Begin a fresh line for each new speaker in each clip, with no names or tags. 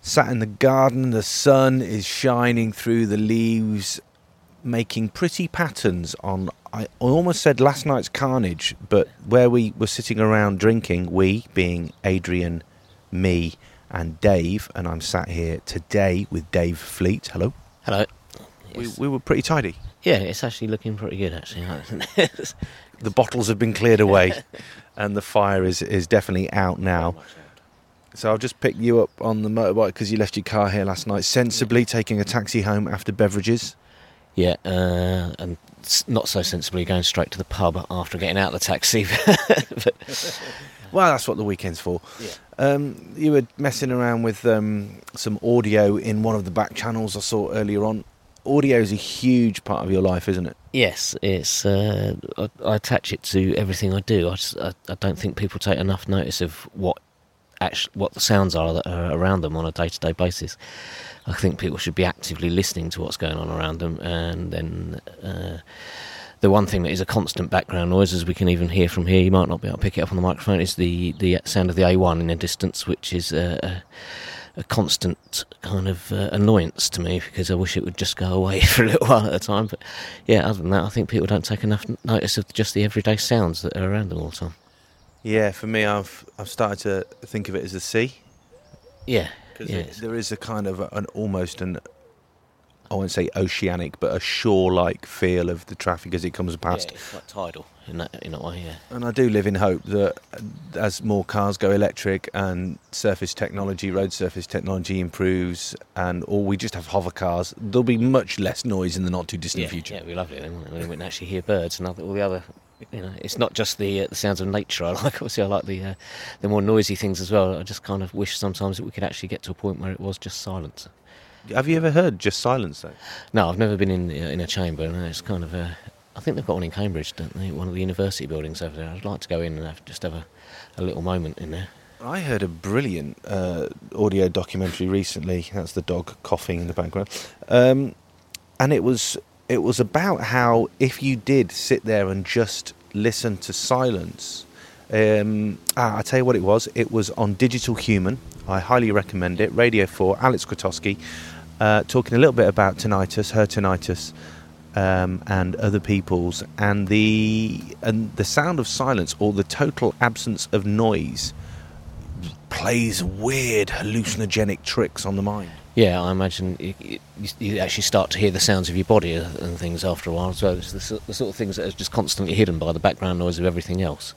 Sat in the garden, the sun is shining through the leaves, making pretty patterns on, I almost said last night's carnage, but where we were sitting around drinking, we being Adrian, me and Dave, and I'm sat here today with Dave Fleet. Hello.
Hello.
We were pretty tidy.
Yeah, it's actually looking pretty good, actually.
The bottles have been cleared away and the fire is definitely out now. So I'll just pick you up on the motorbike because you left your car here last night, sensibly taking a taxi home after beverages.
Yeah, and not so sensibly going straight to the pub after getting out of the taxi.
Well, that's what the weekend's for.
Yeah.
You were messing around with some audio in one of the back channels I saw earlier on. Audio is a huge part of your life, isn't it?
Yes, it's. I attach it to everything I do. I don't think people take enough notice of what the sounds are that are around them on a day-to-day basis. I think people should be actively listening to what's going on around them, and then the one thing that is a constant background noise, as we can even hear from here, you might not be able to pick it up on the microphone, is the sound of the A1 in the distance, which is a constant kind of annoyance to me, because I wish it would just go away for a little while at a time. But yeah, other than that, I think people don't take enough notice of just the everyday sounds that are around them all the time.
Yeah, for me, I've started to think of it as a sea.
Yeah.
Because there is a kind of I won't say oceanic, but a shore-like feel of the traffic as it comes past.
Yeah, it's quite tidal in that way, yeah.
And I do live in hope that as more cars go electric and road surface technology improves, or we just have hover cars, there'll be much less noise in the not-too-distant future.
Yeah, it'd be lovely then, wouldn't it? We wouldn't actually hear birds and all the other... it's not just the sounds of nature I like. Obviously, I like the more noisy things as well. I just kind of wish sometimes that we could actually get to a point where it was just silence.
Have you ever heard just silence, though?
No, I've never been in a chamber. And it's kind of I think they've got one in Cambridge, don't they? One of the university buildings over there. I'd like to go in and have a little moment in there.
I heard a brilliant audio documentary recently. That's the dog coughing in the background, and it was about how if you did sit there and just listen to silence. I tell you what it was. It was on Digital Human. I highly recommend it. Radio 4, Alex Krotowski, talking a little bit about tinnitus, her tinnitus, and other people's, and the sound of silence, or the total absence of noise, plays weird hallucinogenic tricks on the mind.
Yeah, I imagine you actually start to hear the sounds of your body and things after a while as well. It's the sort of things that are just constantly hidden by the background noise of everything else.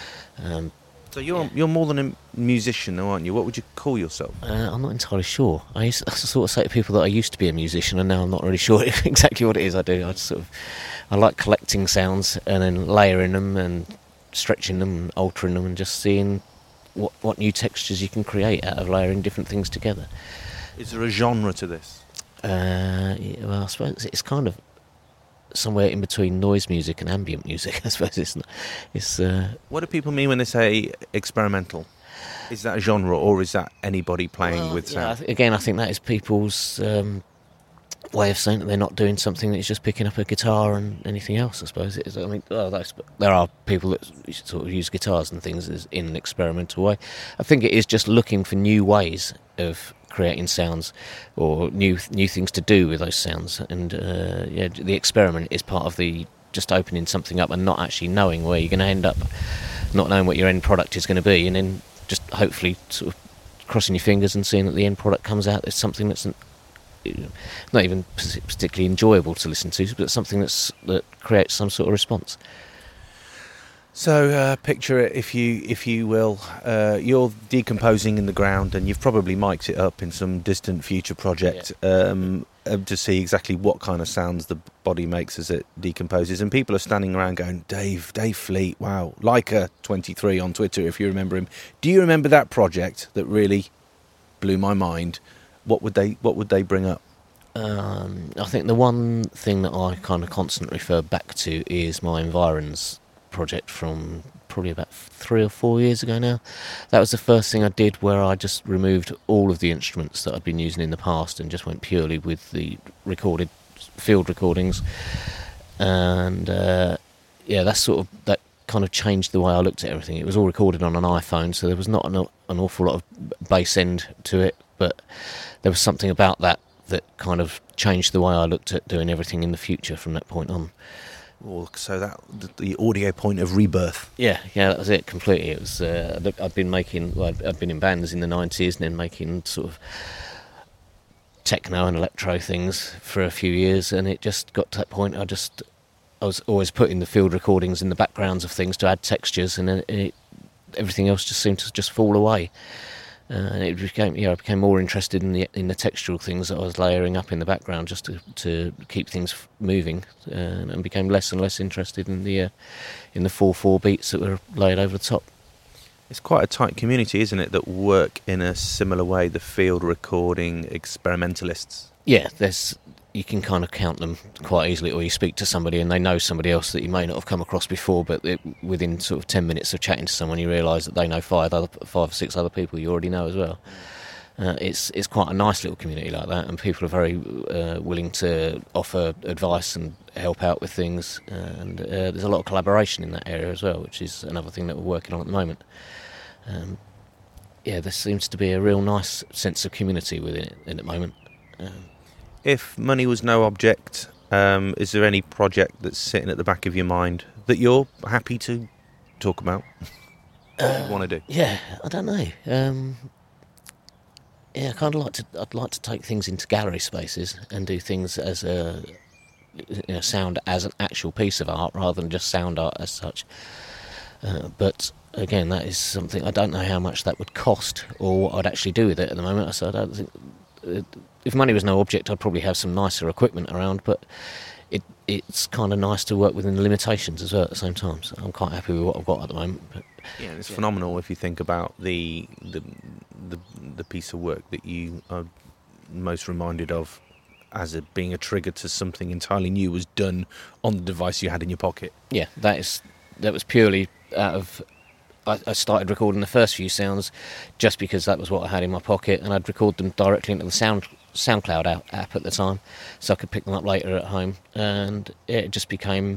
So you're more than a musician, though, aren't you? What would you call yourself?
I'm not entirely sure. I sort of say to people that I used to be a musician, and now I'm not really sure exactly what it is I do. I like collecting sounds and then layering them and stretching them and altering them and just seeing what new textures you can create out of layering different things together.
Is there a genre to this?
Well, I suppose it's kind of somewhere in between noise music and ambient music. I suppose it's.
What do people mean when they say experimental? Is that a genre, or is that anybody playing with sound?
I think that is people's way of saying that they're not doing something that's just picking up a guitar and anything else. I suppose it is. I mean, there are people that sort of use guitars and things in an experimental way. I think it is just looking for new ways of creating sounds, or new things to do with those sounds, and the experiment is part of the just opening something up and not actually knowing where you're going to end up, not knowing what your end product is going to be, and then just hopefully sort of crossing your fingers and seeing that the end product comes out as something that's not even particularly enjoyable to listen to, but something that creates some sort of response.
So picture it, if you will. You're decomposing in the ground, and you've probably mic'd it up in some distant future project to see exactly what kind of sounds the body makes as it decomposes. And people are standing around going, Dave Fleet, wow, Leica23 on Twitter, if you remember him. Do you remember that project that really blew my mind? What would they bring up?
I think the one thing that I kind of constantly refer back to is my Environs project from probably about 3 or 4 years ago now. That was the first thing I did where I just removed all of the instruments that I'd been using in the past and just went purely with the recorded field recordings, and that kind of changed the way I looked at everything. It was all recorded on an iPhone, so there was not an awful lot of bass end to it, but there was something about that kind of changed the way I looked at doing everything in the future from that point on.
Well, so that the audio point of rebirth.
Yeah, that was it completely. It was I'd been in bands in the 90s and then making sort of techno and electro things for a few years, and it just got to that point. I was always putting the field recordings in the backgrounds of things to add textures, and everything else just seemed to just fall away. And it became, I became more interested in the textural things that I was layering up in the background just to keep things moving, and became less and less interested in the 4/4 beats that were laid over the top.
It's quite a tight community, isn't it, that work in a similar way, the field recording experimentalists?
Yeah, you can kind of count them quite easily, or you speak to somebody and they know somebody else that you may not have come across before, but within sort of 10 minutes of chatting to someone, you realise that they know 5 or 6 other people you already know as well. It's quite a nice little community like that, and people are very willing to offer advice and help out with things, and there's a lot of collaboration in that area as well, which is another thing that we're working on at the moment. There seems to be a real nice sense of community within it at the moment.
If money was no object, is there any project that's sitting at the back of your mind that you're happy to talk about? What you want to do?
Yeah, I don't know. I kind of I'd like to take things into gallery spaces and do things as sound as an actual piece of art rather than just sound art as such. But again, that is something I don't know how much that would cost or what I'd actually do with it at the moment. So I don't think. If money was no object, I'd probably have some nicer equipment around, but it's kind of nice to work within the limitations as well at the same time. So I'm quite happy with what I've got at the moment. But,
it's phenomenal if you think about the piece of work that you are most reminded of as being a trigger to something entirely new was done on the device you had in your pocket.
Yeah, that was purely out of. I started recording the first few sounds just because that was what I had in my pocket, and I'd record them directly into the SoundCloud app at the time, so I could pick them up later at home. And it just became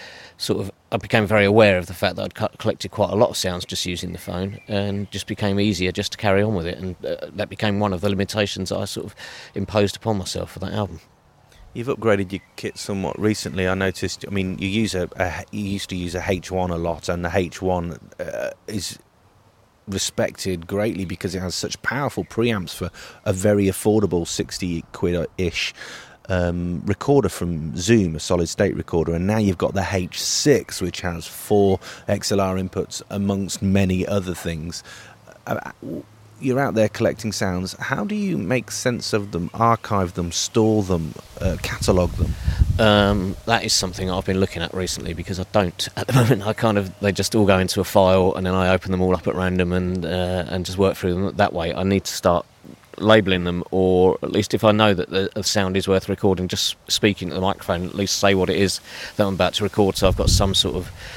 I became very aware of the fact that I'd collected quite a lot of sounds just using the phone, and just became easier just to carry on with it. And that became one of the limitations that I sort of imposed upon myself for that album.
You've upgraded your kit somewhat recently. I noticed. I mean, you used to use a H1 a lot, and the H1 is respected greatly because it has such powerful preamps for a very affordable £60-ish recorder from Zoom, a solid state recorder. And now you've got the H6, which has 4 XLR inputs amongst many other things. You're out there collecting sounds. How do you make sense of them, archive them, store them, catalogue them?
That is something I've been looking at recently, because I don't at the moment. They just all go into a file, and then I open them all up at random and just work through them that way. I need to start labelling them, or at least if I know that the sound is worth recording, just speaking to the microphone, at least say what it is that I'm about to record, so I've got some sort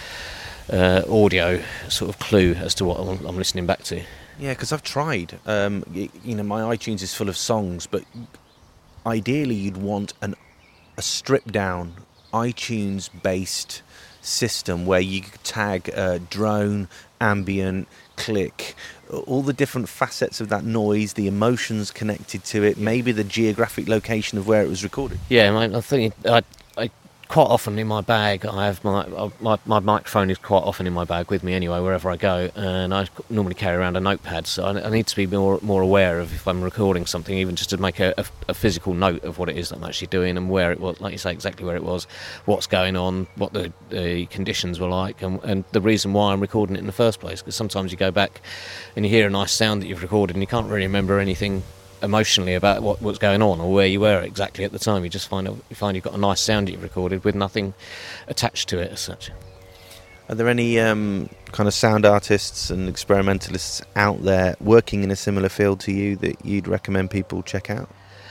of audio sort of clue as to what I'm listening back to.
Yeah, because I've tried. My iTunes is full of songs, but ideally you'd want a stripped-down iTunes-based system where you could tag drone, ambient, click, all the different facets of that noise, the emotions connected to it, maybe the geographic location of where it was recorded.
Yeah, I think I quite often in my bag, I have my microphone is quite often in my bag with me anyway, wherever I go, and I normally carry around a notepad, so I need to be more aware of if I'm recording something, even just to make a physical note of what it is that I'm actually doing and where it was, like you say, exactly where it was, what's going on, what the conditions were like, and the reason why I'm recording it in the first place, because sometimes you go back and you hear a nice sound that you've recorded and you can't really remember anything emotionally about what's going on or where you were exactly at the time. You just find you've got a nice sound that you've recorded with nothing attached to it as such.
Are there any kind of sound artists and experimentalists out there working in a similar field to you that you'd recommend people check out?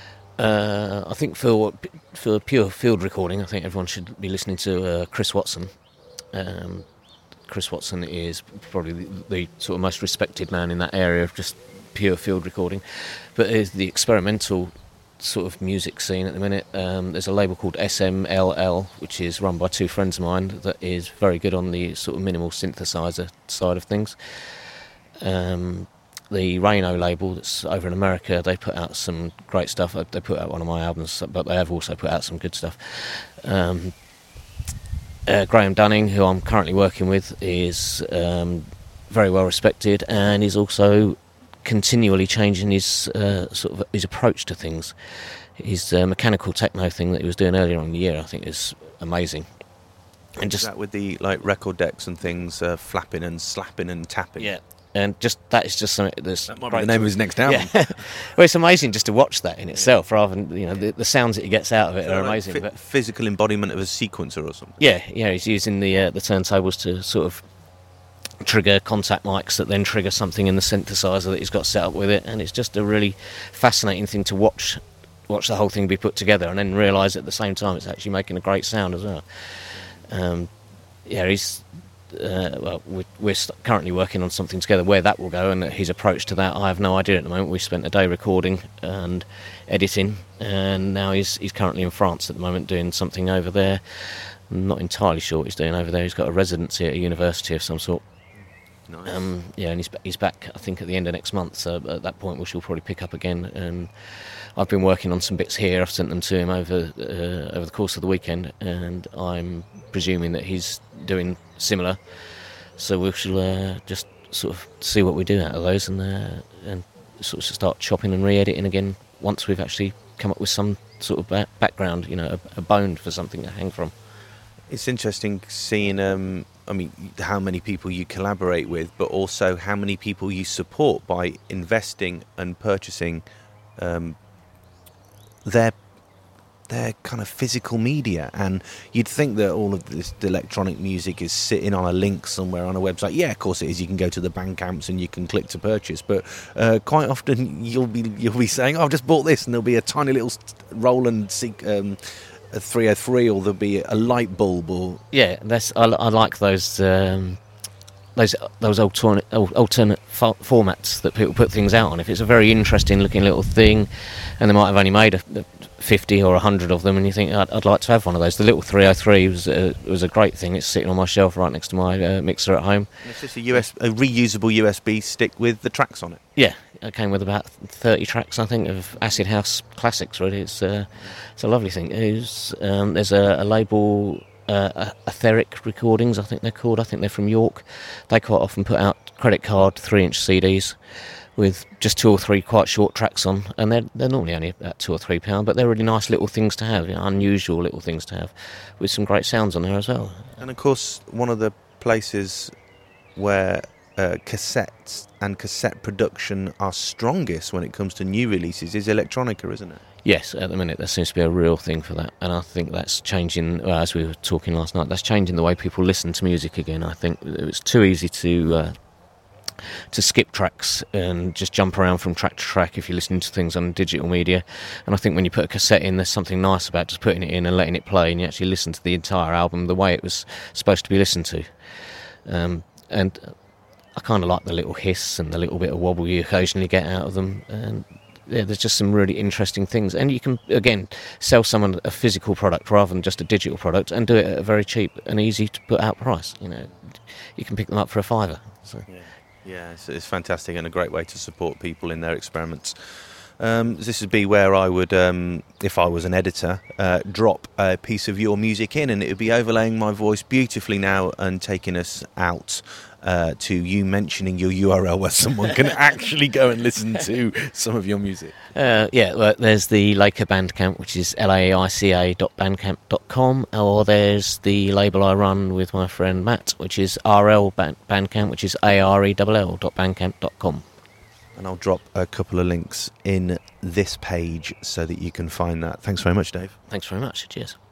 I think for pure field recording, I think everyone should be listening to Chris Watson. Chris Watson is probably the sort of most respected man in that area of just pure field recording, but is the experimental sort of music scene at the minute. There's a label called SMLL, which is run by 2 friends of mine, that is very good on the sort of minimal synthesizer side of things. the Reno label that's over in America, they put out some great stuff. They put out one of my albums, but they have also put out some good stuff. Graham Dunning, who I'm currently working with, is very well respected, and is also continually changing his his approach to things. His mechanical techno thing that he was doing earlier on in the year, I think, is amazing. And
just that with the record decks and things flapping and slapping and tapping.
Yeah, and that is just something that's
that might be the name of his next album.
Yeah. Well, it's amazing just to watch that in itself, rather than the sounds that he gets out of it are amazing.
But physical embodiment of a sequencer or something.
Yeah, he's using the turntables to sort of trigger contact mics that then trigger something in the synthesizer that he's got set up with it, and it's just a really fascinating thing to watch the whole thing be put together, and then realise at the same time it's actually making a great sound as well. He's we're currently working on something together. Where that will go and his approach to that, I have no idea at the moment. We spent a day recording and editing, and now he's currently in France at the moment doing something over there. I'm not entirely sure what he's doing over there. He's got a residency at a university of some sort.
Nice.
And he's back, I think, at the end of next month, so at that point we shall probably pick up again. And I've been working on some bits here. I've sent them to him over the course of the weekend, and I'm presuming that he's doing similar, so we shall just sort of see what we do out of those, and sort of start chopping and re-editing again once we've actually come up with some sort of background, a bone for something to hang from.
It's interesting seeing how many people you collaborate with, but also how many people you support by investing and purchasing their kind of physical media. And you'd think that all of this electronic music is sitting on a link somewhere on a website. Yeah, of course it is. You can go to the Bandcamps and you can click to purchase, but quite often you'll be saying, "Oh, I've just bought this," and there'll be a tiny little Roland a 303, or there'll be a light bulb, or
I like those alternate formats that people put things out on. If it's a very interesting looking little thing, and they might have only made 50 or 100 of them, and you think, I'd like to have one of those. The little 303 was a great thing. It's sitting on my shelf right next to my mixer at home.
It's just a reusable USB stick with the tracks on it.
Yeah, it came with about 30 tracks, I think, of acid house classics. Really, it's a lovely thing. There's a label, Etheric Recordings, I think they're called. I think they're from York. They quite often put out credit card 3-inch CDs with just 2 or 3 quite short tracks on, and they're normally only about £2 or £3, but they're really nice little things to have, unusual little things to have, with some great sounds on there as well.
And of course, one of the places where cassettes and cassette production are strongest when it comes to new releases is electronica, isn't it?
Yes, at the minute there seems to be a real thing for that, and I think that's changing, as we were talking last night, that's changing the way people listen to music again. I think it's too easy to skip tracks and just jump around from track to track if you're listening to things on digital media, and I think when you put a cassette in, there's something nice about just putting it in and letting it play, and you actually listen to the entire album the way it was supposed to be listened to. And I kind of like the little hiss and the little bit of wobble you occasionally get out of them, and there's just some really interesting things. And you can, again, sell someone a physical product rather than just a digital product, and do it at a very cheap and easy to put out price. You can pick them up for £5. So.
Yeah, it's fantastic, and a great way to support people in their experiments. This would be where I would, if I was an editor, drop a piece of your music in, and it would be overlaying my voice beautifully now and taking us out to you mentioning your URL where someone can actually go and listen to some of your music.
Well, there's the Leica Bandcamp, which is laica.bandcamp.com, or there's the label I run with my friend Matt, which is RL Bandcamp, which is arell.bandcamp.com.
And I'll drop a couple of links in this page so that you can find that. Thanks very much, Dave.
Thanks very much. Cheers.